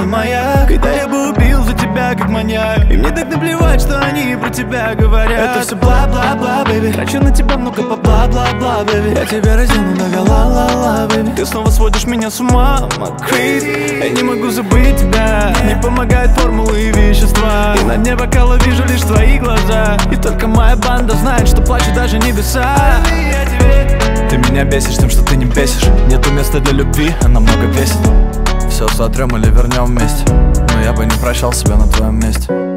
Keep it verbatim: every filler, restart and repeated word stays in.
на маяк. Когда я бы убил за тебя, как маньяк. И мне так наплевать, что они про тебя говорят. Это все бла-бла-бла, бэби. Хочу на тебя много по бла-бла-бла, бэби. Я тебя раздену догола, ла-ла, бэби. Ты снова сводишь меня с ума, my crazy. Я не могу забыть тебя. Не помогают формулы и вещества. И на дне бокала вижу лишь твои глаза. И только моя банда знает, что плачут даже небеса. Ты меня бесишь тем, что ты не бесишь. Нету места для любви, она много весит. Все сотрем или вернем вместе. Но я бы не прощал себя на твоем месте.